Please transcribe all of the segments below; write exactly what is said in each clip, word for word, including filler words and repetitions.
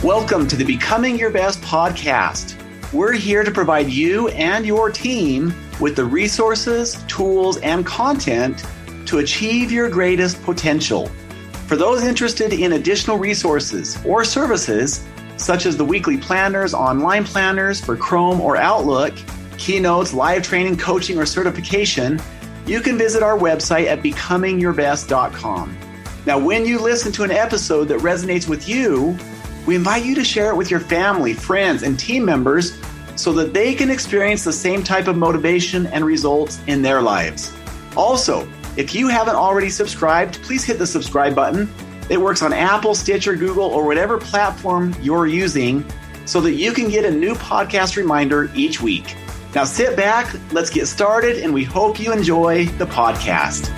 Welcome to the Becoming Your Best podcast. We're here to provide you and your team with the resources, tools, and content to achieve your greatest potential. For those interested in additional resources or services, such as the weekly planners, online planners for Chrome or Outlook, keynotes, live training, coaching, or certification, you can visit our website at becoming your best dot com. Now, when you listen to an episode that resonates with you, we invite you to share it with your family, friends, and team members so that they can experience the same type of motivation and results in their lives. Also, if you haven't already subscribed, please hit the subscribe button. It works on Apple, Stitcher, Google, or whatever platform you're using so that you can get a new podcast reminder each week. Now sit back, let's get started, and we hope you enjoy the podcast.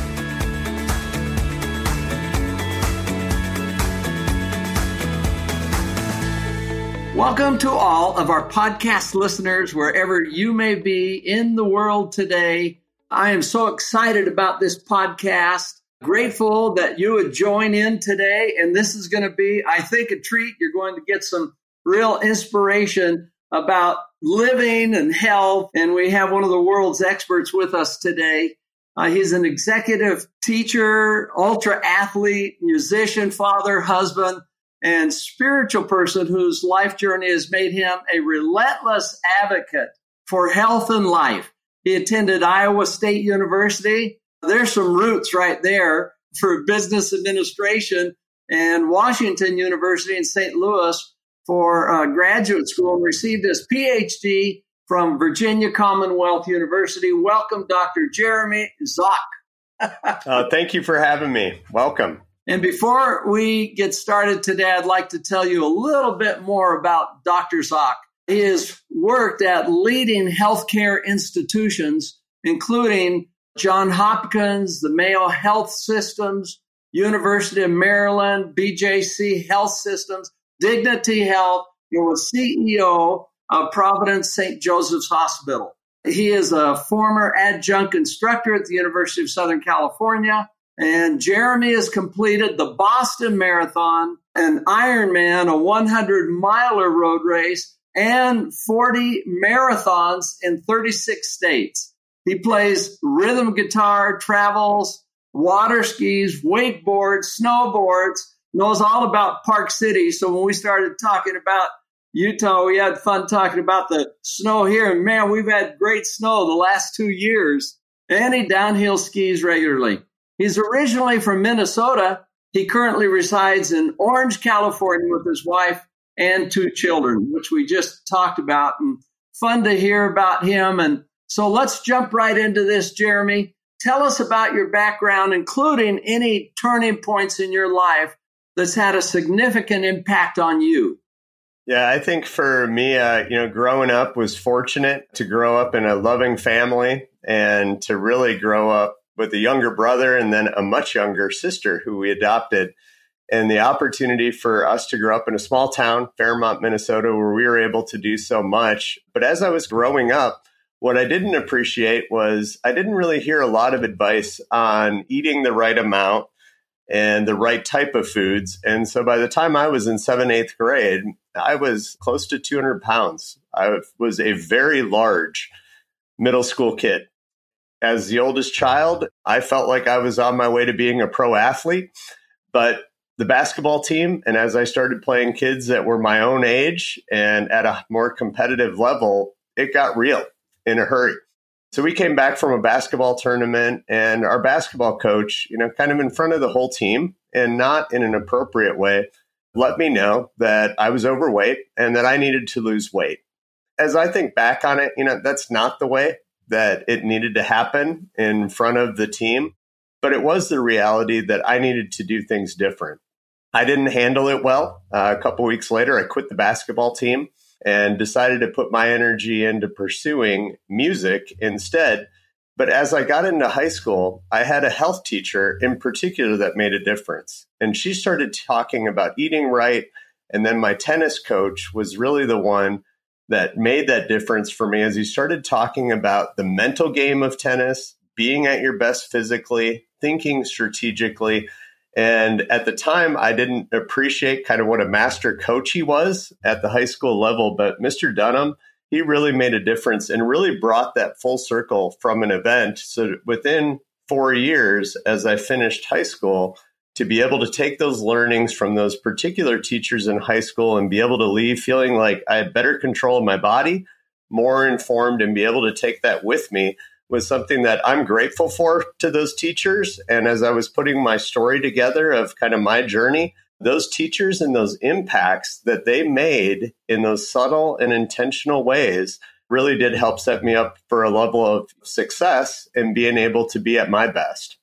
Welcome to all of our podcast listeners, wherever you may be in the world today. I am so excited about this podcast. Grateful that you would join in today. And this is going to be, I think, a treat. You're going to get some real inspiration about living and health. And we have one of the world's experts with us today. Uh, he's an executive teacher, ultra athlete, musician, father, husband, and spiritual person whose life journey has made him a relentless advocate for health and life. He attended Iowa State University. There's some roots right there for business administration, and Washington University in Saint Louis for uh, graduate school, and received his P H D from Virginia Commonwealth University. Welcome, Doctor Jeremy Zock. uh, thank you for having me. Welcome. And before we get started today, I'd like to tell you a little bit more about Doctor Zock. He has worked at leading healthcare institutions, including Johns Hopkins, the Mayo Health Systems, University of Maryland, B J C Health Systems, Dignity Health. He was C E O of Providence Saint Joseph's Hospital. He is a former adjunct instructor at the University of Southern California. And Jeremy has completed the Boston Marathon, an Ironman, a hundred miler road race, and forty marathons in thirty-six states. He plays rhythm guitar, travels, water skis, wakeboards, snowboards, knows all about Park City. So when we started talking about Utah, we had fun talking about the snow here. And man, we've had great snow the last two years. And he downhill skis regularly. He's originally from Minnesota. He currently resides in Orange, California with his wife and two children, which we just talked about. And fun to hear about him. And so let's jump right into this, Jeremy. Tell us about your background, including any turning points in your life that's had a significant impact on you. Yeah, I think for me, uh, you know, growing up was fortunate to grow up in a loving family and to really grow up with a younger brother and then a much younger sister who we adopted. And the opportunity for us to grow up in a small town, Fairmont, Minnesota, where we were able to do so much. But as I was growing up, what I didn't appreciate was I didn't really hear a lot of advice on eating the right amount and the right type of foods. And so by the time I was in seventh, eighth grade, I was close to two hundred pounds. I was a very large middle school kid. As the oldest child, I felt like I was on my way to being a pro athlete, but the basketball team, and as I started playing kids that were my own age and at a more competitive level, it got real in a hurry. So we came back from a basketball tournament, and our basketball coach, you know, kind of in front of the whole team and not in an appropriate way, let me know that I was overweight and that I needed to lose weight. As I think back on it, you know, that's not the way that it needed to happen in front of the team, but it was the reality that I needed to do things different. I didn't handle it well. Uh, a couple weeks later, I quit the basketball team and decided to put my energy into pursuing music instead. But as I got into high school, I had a health teacher in particular that made a difference. And she started talking about eating right. And then my tennis coach was really the one that made that difference for me as he started talking about the mental game of tennis, being at your best physically, thinking strategically, And at the time, I didn't appreciate kind of what a master coach he was at the high school level. But Mister Dunham, he really made a difference and really brought that full circle from an event. So within four years, as I finished high school, to be able to take those learnings from those particular teachers in high school and be able to leave feeling like I had better control of my body, more informed, and be able to take that with me was something that I'm grateful for to those teachers. And as I was putting my story together of kind of my journey, those teachers and those impacts that they made in those subtle and intentional ways really did help set me up for a level of success and being able to be at my best.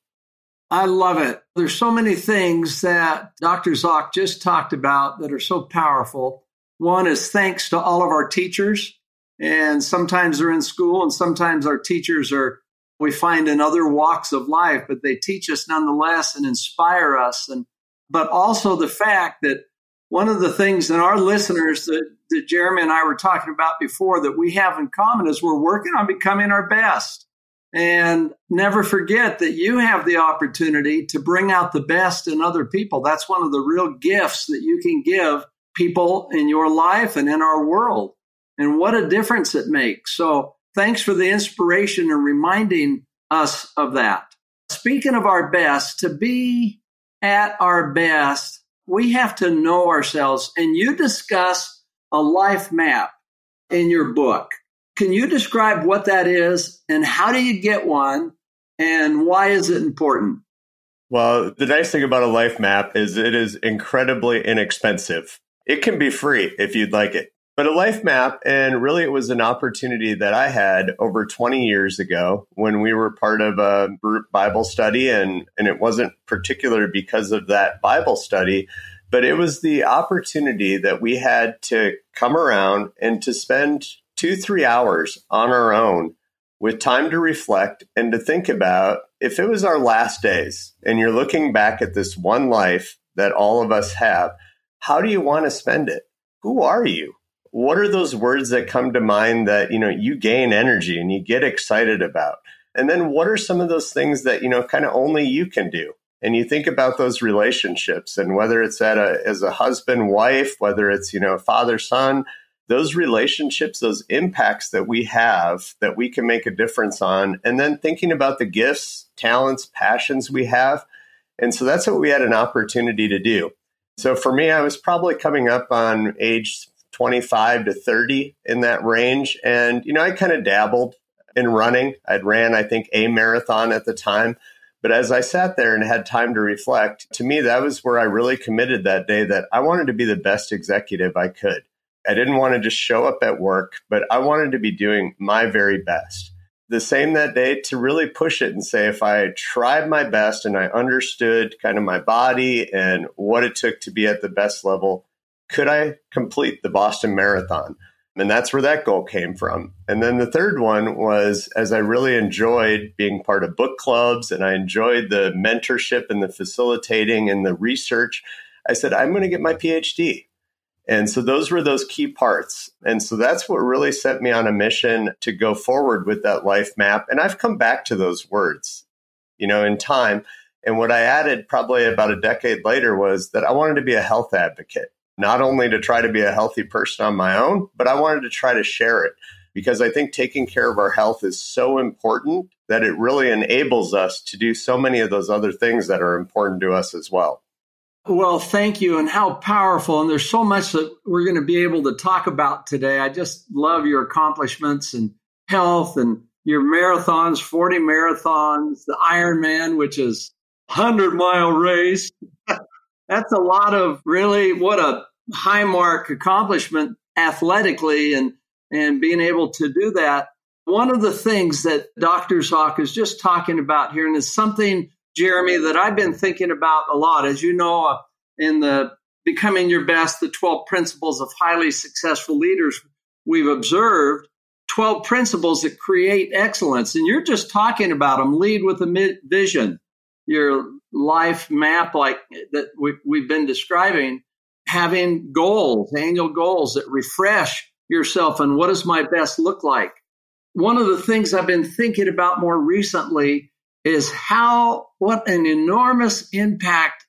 I love it. There's so many things that Doctor Zak just talked about that are so powerful. One is thanks to all of our teachers. And sometimes they're in school and sometimes our teachers are, we find in other walks of life, but they teach us nonetheless and inspire us. And but also the fact that one of the things that our listeners that, that Jeremy and I were talking about before that we have in common is we're working on becoming our best. And never forget that you have the opportunity to bring out the best in other people. That's one of the real gifts that you can give people in your life and in our world. And what a difference it makes. So thanks for the inspiration and reminding us of that. Speaking of our best, to be at our best, we have to know ourselves. And you discuss a life map in your book. Can you describe what that is and how do you get one and why is it important? Well, the nice thing about a life map is it is incredibly inexpensive. It can be free if you'd like it. But a life map, and really it was an opportunity that I had over twenty years ago when we were part of a group Bible study, and, and it wasn't particular because of that Bible study, but it was the opportunity that we had to come around and to spend two, three hours on our own with time to reflect and to think about if it was our last days and you're looking back at this one life that all of us have, how do you want to spend it? Who are you? What are those words that come to mind that, you know, you gain energy and you get excited about? And then what are some of those things that, you know, kind of only you can do? And you think about those relationships and whether it's at a, as a husband, wife, whether it's, you know, father, son, those relationships, those impacts that we have that we can make a difference on. And then thinking about the gifts, talents, passions we have. And so that's what we had an opportunity to do. So for me, I was probably coming up on age twenty-five to thirty in that range. And, you know, I kind of dabbled in running. I'd ran, I think, a marathon at the time. But as I sat there and had time to reflect, to me, that was where I really committed that day that I wanted to be the best executive I could. I didn't want to just show up at work, but I wanted to be doing my very best. The same that day to really push it and say, if I tried my best and I understood kind of my body and what it took to be at the best level, could I complete the Boston Marathon? And that's where that goal came from. And then the third one was, as I really enjoyed being part of book clubs and I enjoyed the mentorship and the facilitating and the research, I said, I'm going to get my P H D. And so those were those key parts. And so that's what really set me on a mission to go forward with that life map. And I've come back to those words, you know, in time. And what I added probably about a decade later was that I wanted to be a health advocate. Not only to try to be a healthy person on my own, but I wanted to try to share it because I think taking care of our health is so important that it really enables us to do so many of those other things that are important to us as well. Well, thank you. And how powerful. And there's so much that we're going to be able to talk about today. I just love your accomplishments and health and your marathons, forty marathons, the Ironman, which is a hundred mile race. That's a lot of really what a high mark accomplishment athletically and, and being able to do that. One of the things that Doctor Zak is just talking about here, and is something, Jeremy, that I've been thinking about a lot. As you know, uh, in the Becoming Your Best, the twelve Principles of Highly Successful Leaders, we've observed twelve principles that create excellence. And you're just talking about them. Lead with a vision. Your life map like that we, we've been describing, having goals, annual goals that refresh yourself and what does my best look like? One of the things I've been thinking about more recently is how, what an enormous impact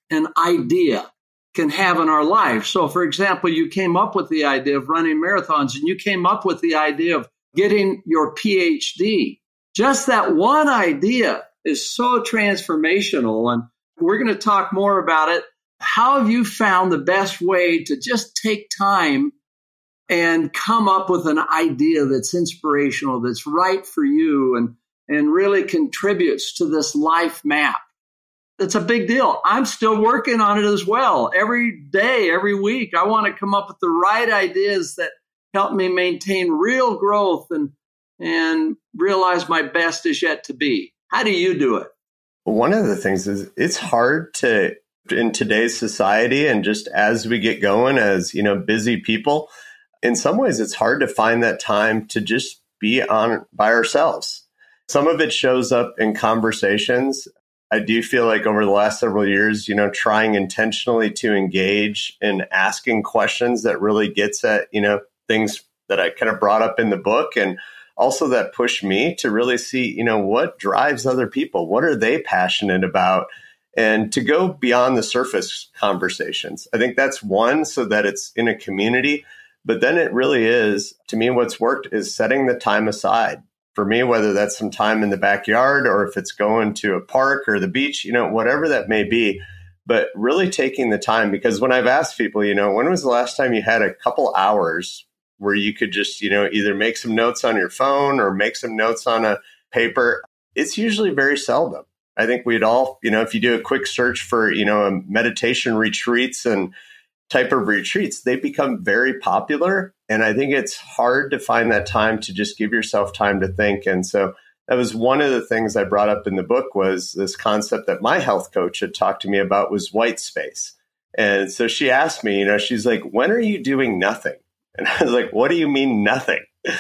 an idea can have in our life. So, for example, you came up with the idea of running marathons, and you came up with the idea of getting your P H D. Just that one idea is so transformational. And we're going to talk more about it. How have you found the best way to just take time and come up with an idea that's inspirational, that's right for you, and, and really contributes to this life map? It's a big deal. I'm still working on it as well. Every day, every week, I want to come up with the right ideas that help me maintain real growth and, and realize my best is yet to be. How do you do it? One of the things is it's hard to, in today's society, and just as we get going as, you know, busy people, in some ways, it's hard to find that time to just be on by ourselves. Some of it shows up in conversations. I do feel like over the last several years, you know, trying intentionally to engage in asking questions that really gets at, you know, things that I kind of brought up in the book, and also that push me to really see, you know, what drives other people? What are they passionate about? And to go beyond the surface conversations. I think that's one, so that it's in a community. But then it really is, to me, what's worked is setting the time aside. For me, whether that's some time in the backyard or if it's going to a park or the beach, you know, whatever that may be, but really taking the time. Because when I've asked people, you know, when was the last time you had a couple hours where you could just, you know, either make some notes on your phone or make some notes on a paper? It's usually very seldom. I think we'd all, you know, if you do a quick search for, you know, meditation retreats and type of retreats, they become very popular. And I think it's hard to find that time to just give yourself time to think. And so that was one of the things I brought up in the book, was this concept that my health coach had talked to me about, was white space. And so she asked me, you know, she's like, when are you doing nothing? And I was like, what do you mean nothing?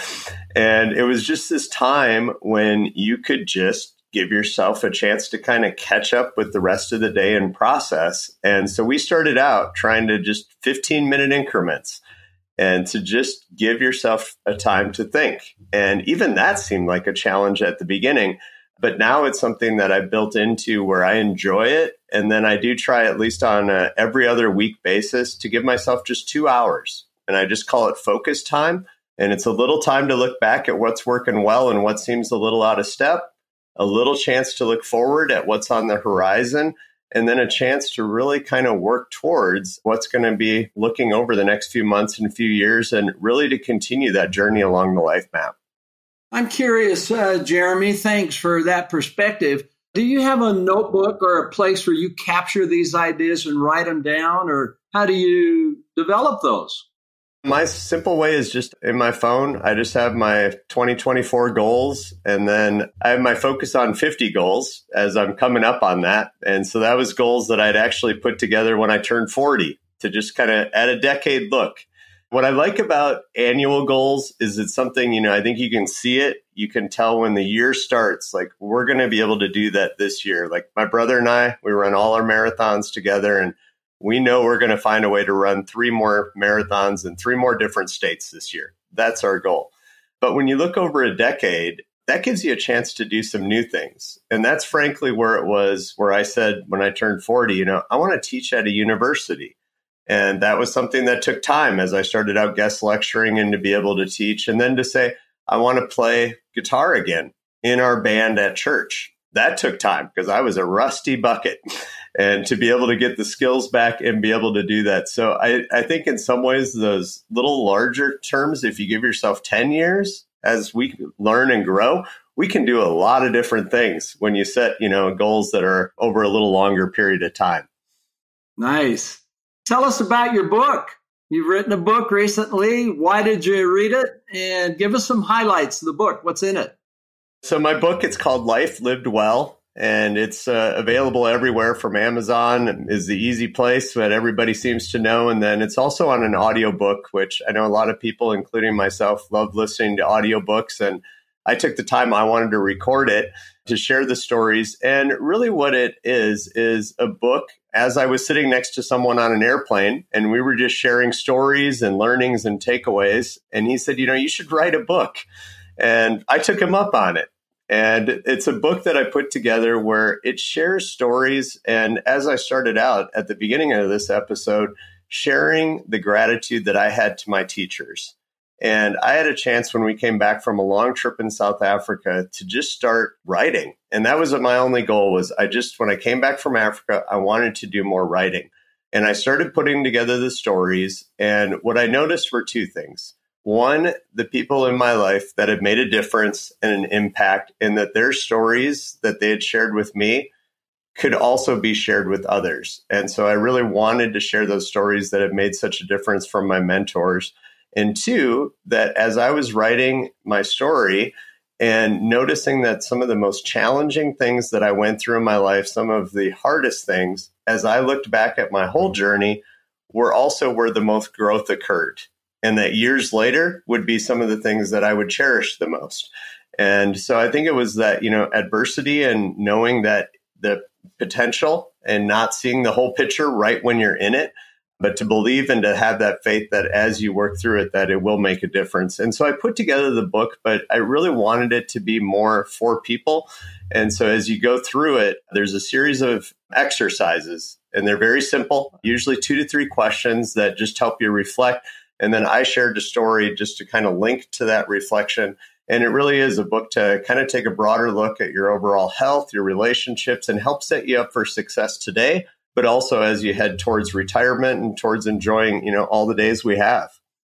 And it was just this time when you could just give yourself a chance to kind of catch up with the rest of the day and process. And so we started out trying to just fifteen minute increments and to just give yourself a time to think. And even that seemed like a challenge at the beginning, but now it's something that I've built into where I enjoy it. And then I do try, at least on a every other week basis, to give myself just two hours. And I just call it focus time. And it's a little time to look back at what's working well and what seems a little out of step, a little chance to look forward at what's on the horizon, and then a chance to really kind of work towards what's going to be looking over the next few months and few years, and really to continue that journey along the life map. I'm curious, uh, Jeremy, thanks for that perspective. Do you have a notebook or a place where you capture these ideas and write them down, or how do you develop those? My simple way is just in my phone. I just have my twenty twenty-four goals, and then I have my focus on fifty goals as I'm coming up on that. And so that was goals that I'd actually put together when I turned forty, to just kind of at a decade look. What I like about annual goals is it's something, you know, I think you can see it. You can tell when the year starts, like, we're going to be able to do that this year. Like my brother and I, we run all our marathons together, and we know we're going to find a way to run three more marathons in three more different states this year. That's our goal. But when you look over a decade, that gives you a chance to do some new things. And that's frankly where it was, where I said when I turned forty, you know, I want to teach at a university. And that was something that took time as I started out guest lecturing and to be able to teach. And then to say, I want to play guitar again in our band at church. That took time because I was a rusty bucket. And to be able to get the skills back and be able to do that. So I, I think in some ways, those little larger terms, if you give yourself ten years, as we learn and grow, we can do a lot of different things when you set, you know, goals that are over a little longer period of time. Nice. Tell us about your book. You've written a book recently. Why did you read it? And give us some highlights of the book. What's in it? So my book, it's called Life Lived Well. And it's uh, available everywhere from Amazon is the easy place that everybody seems to know. And then it's also on an audiobook, which I know a lot of people, including myself, love listening to audiobooks. And I took the time, I wanted to record it to share the stories. And really what it is, is a book as I was sitting next to someone on an airplane, and we were just sharing stories and learnings and takeaways. And he said, you know, you should write a book. And I took him up on it. And it's a book that I put together where it shares stories. And as I started out at the beginning of this episode, sharing the gratitude that I had to my teachers. And I had a chance when we came back from a long trip in South Africa to just start writing. And that was my only goal was I just, when I came back from Africa, I wanted to do more writing. And I started putting together the stories. And what I noticed were two things. One, the people in my life that had made a difference and an impact, and that their stories that they had shared with me could also be shared with others. And so I really wanted to share those stories that had made such a difference from my mentors. And two, that as I was writing my story and noticing that some of the most challenging things that I went through in my life, some of the hardest things, as I looked back at my whole journey, were also where the most growth occurred. And that years later would be some of the things that I would cherish the most. And so I think it was that, you know, adversity and knowing that the potential and not seeing the whole picture right when you're in it, but to believe and to have that faith that as you work through it, that it will make a difference. And so I put together the book, but I really wanted it to be more for people. And so as you go through it, there's a series of exercises, and they're very simple, usually two to three questions that just help you reflect. And then I shared a story just to kind of link to that reflection. And it really is a book to kind of take a broader look at your overall health, your relationships, and help set you up for success today, but also as you head towards retirement and towards enjoying, you know, all the days we have.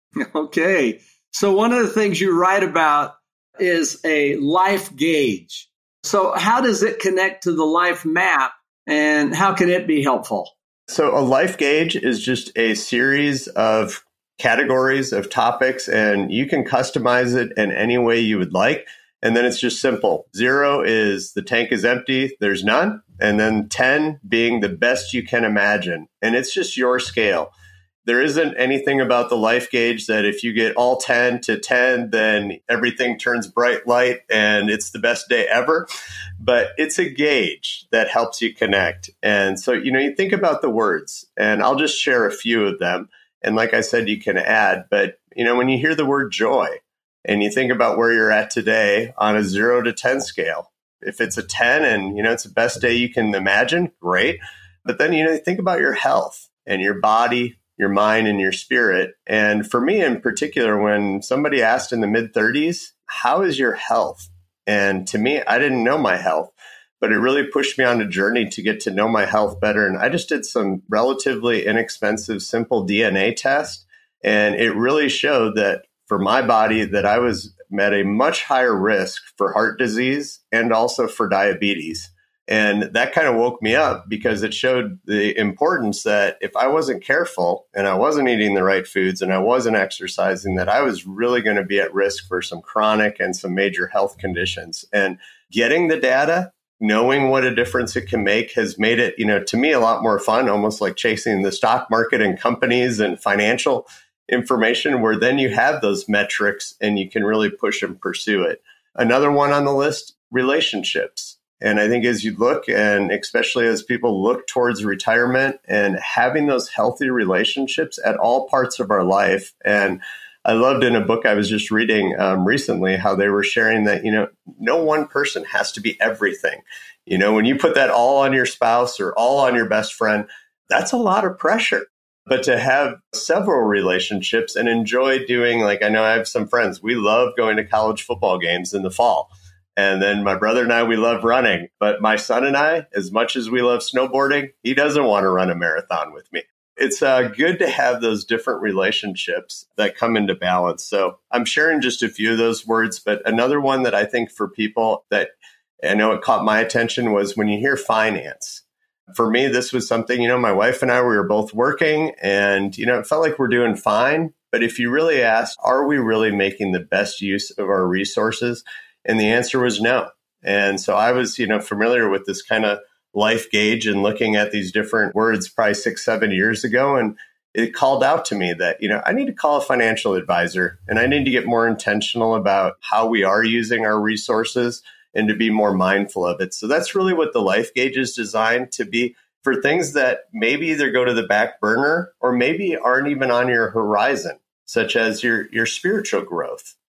Okay. So one of the things you write about is a life gauge. So how does it connect to the life map, and how can it be helpful? So a life gauge is just a series of categories of topics, and you can customize it in any way you would like. And then it's just simple. Zero is the tank is empty, there's none. And then ten being the best you can imagine. And it's just your scale. There isn't anything about the life gauge that if you get all ten to ten, then everything turns bright light and it's the best day ever. But it's a gauge that helps you connect. And so, you know, you think about the words, and I'll just share a few of them. And like I said, you can add, but you know, when you hear the word joy and you think about where you're at today on a zero to ten scale, if it's a ten and, you know, it's the best day you can imagine, great. But then, you know, think about your health and your body, your mind and your spirit. And for me in particular, when somebody asked in the mid thirties, how is your health? And to me, I didn't know my health. But it really pushed me on a journey to get to know my health better. And I just did some relatively inexpensive, simple D N A test. And it really showed that for my body, that I was at a much higher risk for heart disease and also for diabetes. And that kind of woke me up because it showed the importance that if I wasn't careful and I wasn't eating the right foods and I wasn't exercising, that I was really going to be at risk for some chronic and some major health conditions. And getting the data, knowing what a difference it can make has made it, you know, to me, a lot more fun, almost like chasing the stock market and companies and financial information, where then you have those metrics and you can really push and pursue it. Another one on the list, relationships. And I think as you look, and especially as people look towards retirement, and having those healthy relationships at all parts of our life. And I loved in a book I was just reading um, recently how they were sharing that, you know, no one person has to be everything. You know, when you put that all on your spouse or all on your best friend, that's a lot of pressure. But to have several relationships and enjoy doing, like, I know I have some friends, we love going to college football games in the fall. And then my brother and I, we love running. But my son and I, as much as we love snowboarding, he doesn't want to run a marathon with me. It's uh, good to have those different relationships that come into balance. So I'm sharing just a few of those words, but another one that I think for people that I know it caught my attention was when you hear finance. For me, this was something, you know, my wife and I, we were both working and, you know, it felt like we're doing fine. But if you really ask, are we really making the best use of our resources? And the answer was no. And so I was, you know, familiar with this kind of life gauge and looking at these different words probably six, seven years ago. And it called out to me that, you know, I need to call a financial advisor and I need to get more intentional about how we are using our resources and to be more mindful of it. So that's really what the life gauge is designed to be, for things that maybe either go to the back burner or maybe aren't even on your horizon, such as your, your spiritual growth.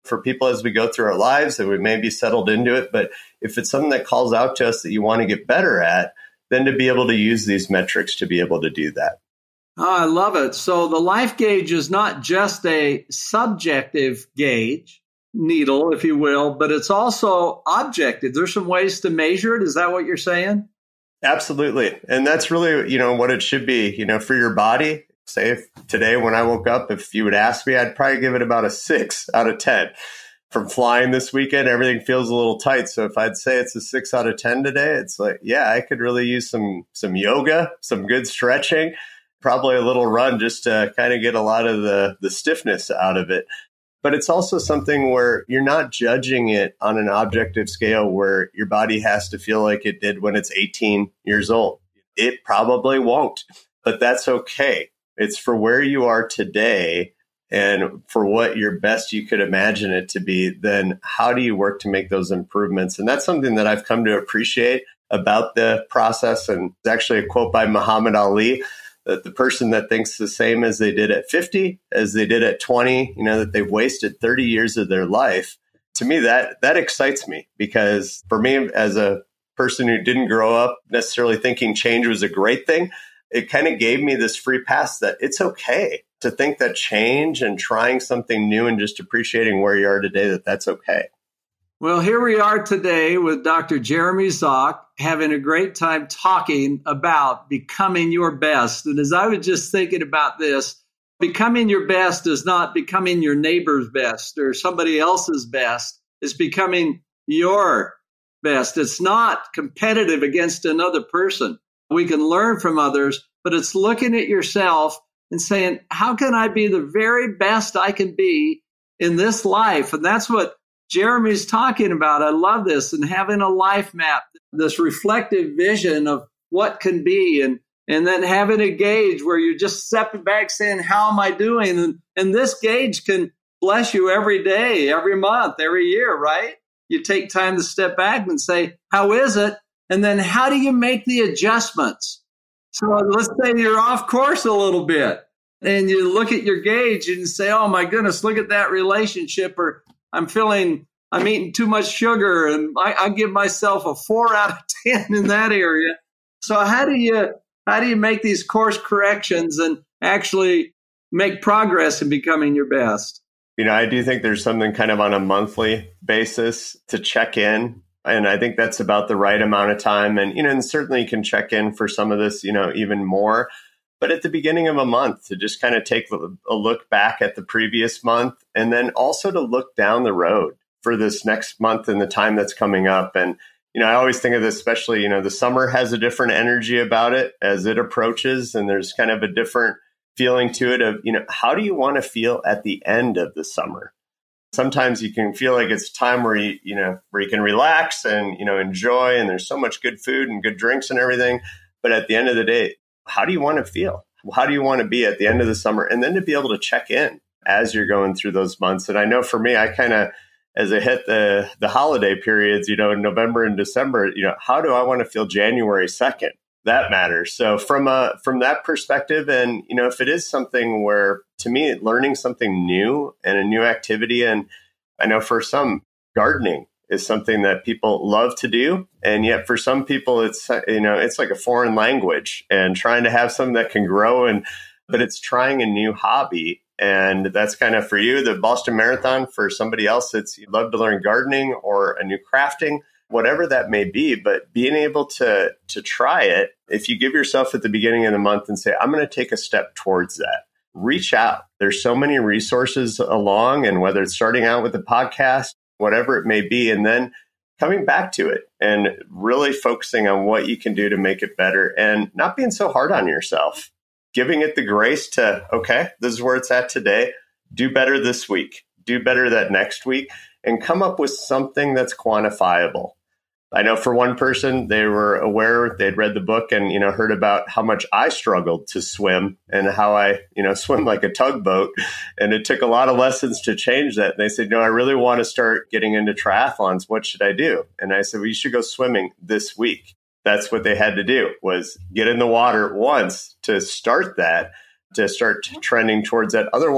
for people as we go through our lives, that we may be settled into it. But if it's something that calls out to us that you want to get better at, then to be able to use these metrics to be able to do that. Oh, I love it. So the life gauge is not just a subjective gauge, needle, if you will, but it's also objective. There's some ways to measure it. Is that what you're saying? Absolutely. And that's really, you know, what it should be, you know, for your body. Say if today when I woke up, if you would ask me, I'd probably give it about a six out of ten. From flying this weekend, everything feels a little tight. So if I'd say it's a six out of ten today, it's like, yeah, I could really use some some yoga, some good stretching, probably a little run just to kind of get a lot of the, the stiffness out of it. But it's also something where you're not judging it on an objective scale where your body has to feel like it did when it's eighteen years old. It probably won't, but that's okay. It's for where you are today and for what your best you could imagine it to be. Then how do you work to make those improvements? And that's something that I've come to appreciate about the process. And it's actually a quote by Muhammad Ali, that the person that thinks the same as they did at fifty, as they did at twenty, you know, that they've wasted thirty years of their life. To me, that that excites me, because for me, as a person who didn't grow up necessarily thinking change was a great thing, it kind of gave me this free pass that it's okay to think that change and trying something new and just appreciating where you are today, that that's okay. Well, here we are today with Doctor Jeremy Zock, having a great time talking about becoming your best. And as I was just thinking about this, becoming your best is not becoming your neighbor's best or somebody else's best. It's becoming your best. It's not competitive against another person. We can learn from others, but it's looking at yourself and saying, how can I be the very best I can be in this life? And that's what Jeremy's talking about. I love this, and having a life map, this reflective vision of what can be, and and then having a gauge where you're just stepping back saying, how am I doing? And, and this gauge can bless you every day, every month, every year, right? You take time to step back and say, how is it? And then how do you make the adjustments? So let's say you're off course a little bit and you look at your gauge and say, oh my goodness, look at that relationship, or I'm feeling I'm eating too much sugar, and I, I give myself a four out of ten in that area. So how do you how do you make these course corrections and actually make progress in becoming your best? You know, I do think there's something kind of on a monthly basis to check in. And I think that's about the right amount of time. And, you know, and certainly you can check in for some of this, you know, even more. But at the beginning of a month, to just kind of take a look back at the previous month, and then also to look down the road for this next month and the time that's coming up. And, you know, I always think of this, especially, you know, the summer has a different energy about it as it approaches. And there's kind of a different feeling to it of, you know, how do you want to feel at the end of the summer? Sometimes you can feel like it's time where you, you know, where you can relax and, you know, enjoy, and there's so much good food and good drinks and everything. But at the end of the day, how do you want to feel? How do you want to be at the end of the summer? And then to be able to check in as you're going through those months. And I know for me, I kind of, as I hit the, the holiday periods, you know, in November and December, you know, how do I want to feel January second? That matters. So from a, from that perspective, and, you know, if it is something where, to me, learning something new and a new activity, and I know for some, gardening is something that people love to do. And yet for some people, it's, you know, it's like a foreign language, and trying to have something that can grow, and, but it's trying a new hobby. And that's kind of for you, the Boston Marathon. For somebody else, it's you'd love to learn gardening or a new crafting, whatever that may be. But being able to to try it, if you give yourself at the beginning of the month and say, I'm going to take a step towards that, reach out. There's so many resources along, and whether it's starting out with a podcast, whatever it may be, and then coming back to it and really focusing on what you can do to make it better, and not being so hard on yourself. Giving it the grace to, okay, this is where it's at today. Do better this week. Do better that next week, and come up with something that's quantifiable. I know for one person, they were aware, they'd read the book and, you know, heard about how much I struggled to swim and how I, you know, swim like a tugboat. And it took a lot of lessons to change that. And they said, no, I really want to start getting into triathlons. What should I do? And I said, well, you should go swimming this week. That's what they had to do, was get in the water once to start that, to start trending towards that. Otherwise,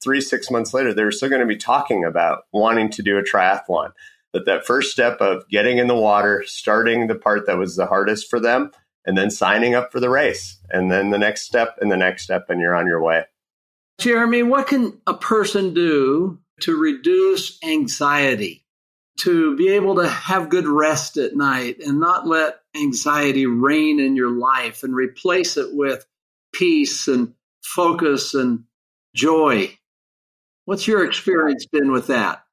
three, six months later, they were still going to be talking about wanting to do a triathlon. But that first step of getting in the water, starting the part that was the hardest for them, and then signing up for the race. And then the next step and the next step, and you're on your way. Jeremy, what can a person do to reduce anxiety, to be able to have good rest at night and not let anxiety reign in your life and replace it with peace and focus and joy? What's your experience been with that?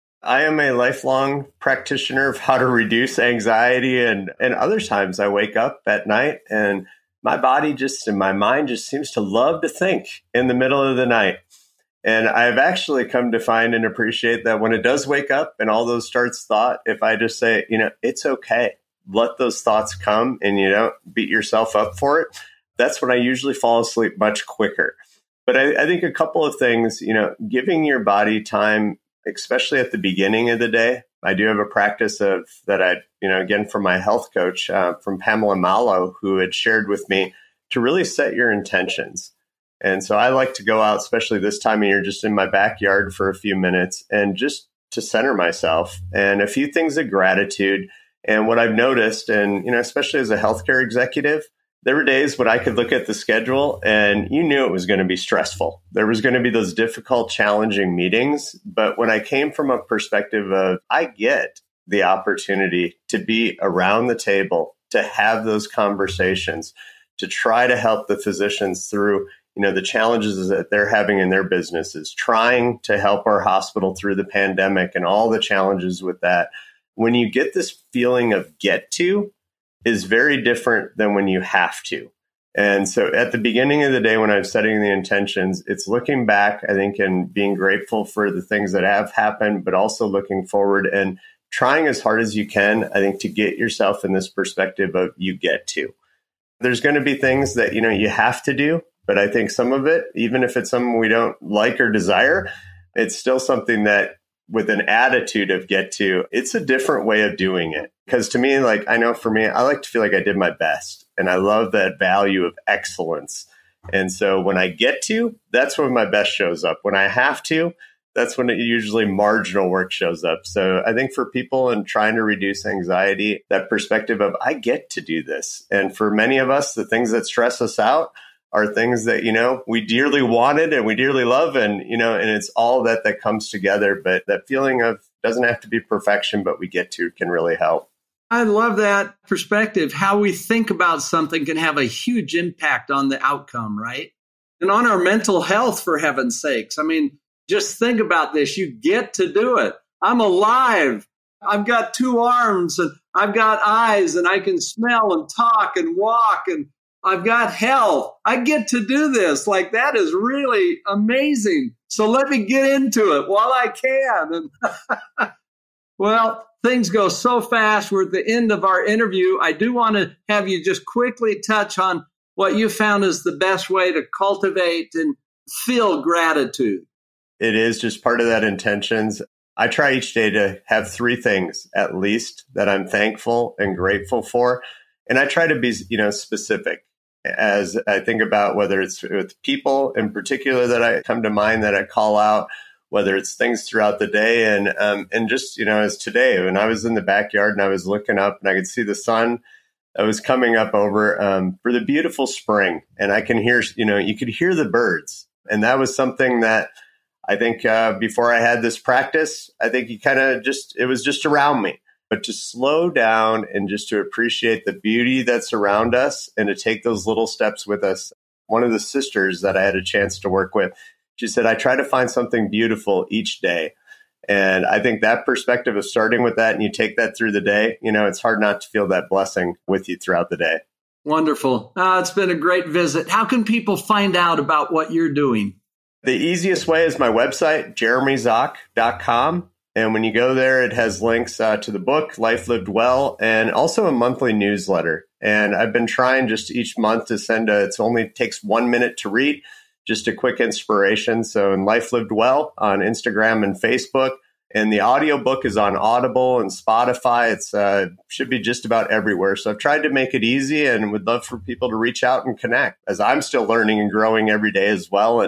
I am a lifelong practitioner of how to reduce anxiety. And, and other times I wake up at night and my body just and my mind just seems to love to think in the middle of the night. And I've actually come to find and appreciate that when it does wake up and all those starts thought, if I just say, you know, it's okay, let those thoughts come and you don't beat yourself up for it, that's when I usually fall asleep much quicker. But I, I think a couple of things, you know, giving your body time, especially at the beginning of the day. I do have a practice of that I, you know, again, from my health coach, uh, from Pamela Malo, who had shared with me to really set your intentions. And so I like to go out, especially this time of year, just in my backyard for a few minutes and just to center myself and a few things of gratitude. And what I've noticed, and, you know, especially as a healthcare executive, there were days when I could look at the schedule and you knew it was going to be stressful. There was going to be those difficult, challenging meetings. But when I came from a perspective of, I get the opportunity to be around the table, to have those conversations, to try to help the physicians through, you know, the challenges that they're having in their businesses, trying to help our hospital through the pandemic and all the challenges with that. When you get this feeling of get to, is very different than when you have to. And so at the beginning of the day, when I'm setting the intentions, it's looking back, I think, and being grateful for the things that have happened, but also looking forward and trying as hard as you can, I think, to get yourself in this perspective of you get to. There's going to be things that, you know, you have to do, but I think some of it, even if it's something we don't like or desire, it's still something that with an attitude of get to, it's a different way of doing it. Because to me, like, I know for me, I like to feel like I did my best. And I love that value of excellence. And so when I get to, that's when my best shows up. When I have to, that's when it usually marginal work shows up. So I think for people and trying to reduce anxiety, that perspective of I get to do this. And for many of us, the things that stress us out are things that, you know, we dearly wanted and we dearly love. And, you know, and it's all that that comes together. But that feeling of doesn't have to be perfection, but we get to can really help. I love that perspective. How we think about something can have a huge impact on the outcome, right? And on our mental health, for heaven's sakes. I mean, just think about this. You get to do it. I'm alive. I've got two arms and I've got eyes and I can smell and talk and walk and I've got health. I get to do this. Like, that is really amazing. So let me get into it while I can. And well, things go so fast. We're at the end of our interview. I do want to have you just quickly touch on what you found is the best way to cultivate and feel gratitude. It is just part of that intentions. I try each day to have three things at least that I'm thankful and grateful for. And I try to be, you know, specific as I think about whether it's with people in particular that I come to mind that I call out, whether it's things throughout the day. And, um, and just, you know, as today, when I was in the backyard and I was looking up and I could see the sun that was coming up over um, for the beautiful spring. And I can hear, you know, you could hear the birds. And that was something that I think uh, before I had this practice, I think you kind of just, it was just around me. But to slow down and just to appreciate the beauty that's around us and to take those little steps with us. One of the sisters that I had a chance to work with, she said, I try to find something beautiful each day. And I think that perspective of starting with that and you take that through the day, you know, it's hard not to feel that blessing with you throughout the day. Wonderful. Uh, it's been a great visit. How can people find out about what you're doing? The easiest way is my website, jeremy zock dot com. And when you go there, it has links uh, to the book, Life Lived Well, and also a monthly newsletter. And I've been trying just each month to send a, it only takes one minute to read, just a quick inspiration. So in Life Lived Well on Instagram and Facebook. And the audiobook is on Audible and Spotify. It's uh, should be just about everywhere. So I've tried to make it easy and would love for people to reach out and connect as I'm still learning and growing every day as well. And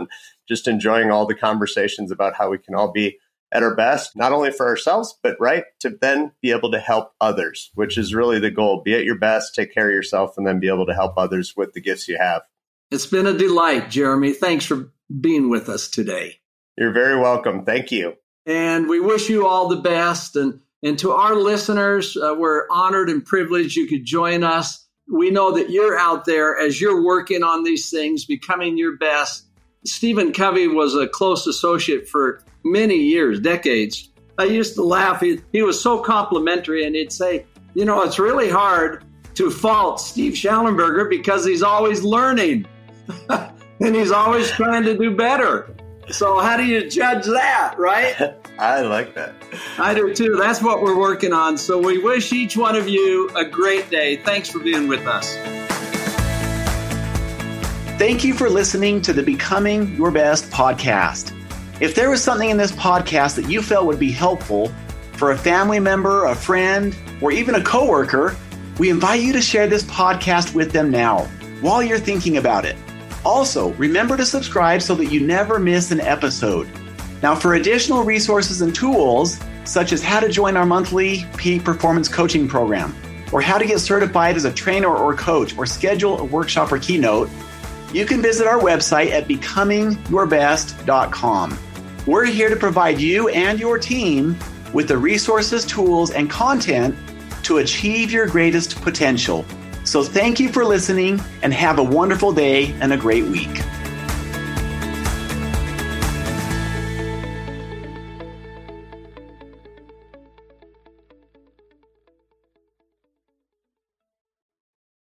just enjoying all the conversations about how we can all be at our best, not only for ourselves, but right, to then be able to help others, which is really the goal. Be at your best, take care of yourself, and then be able to help others with the gifts you have. It's been a delight, Jeremy. Thanks for being with us today. You're very welcome. Thank you. And we wish you all the best. And, and to our listeners, uh, we're honored and privileged you could join us. We know that you're out there as you're working on these things, becoming your best. Stephen Covey was a close associate for many years, decades. I used to laugh. He, he was so complimentary, and he'd say, you know, it's really hard to fault Steve Schallenberger because he's always learning and he's always trying to do better. So how do you judge that, right? I like that. I do too. That's what we're working on. So we wish each one of you a great day. Thanks for being with us. Thank you for listening to the Becoming Your Best podcast. If there was something in this podcast that you felt would be helpful for a family member, a friend, or even a coworker, we invite you to share this podcast with them now while you're thinking about it. Also, remember to subscribe so that you never miss an episode. Now, for additional resources and tools, such as how to join our monthly peak performance coaching program, or how to get certified as a trainer or coach, or schedule a workshop or keynote, you can visit our website at becoming your best dot com. We're here to provide you and your team with the resources, tools, and content to achieve your greatest potential. So thank you for listening, and have a wonderful day and a great week.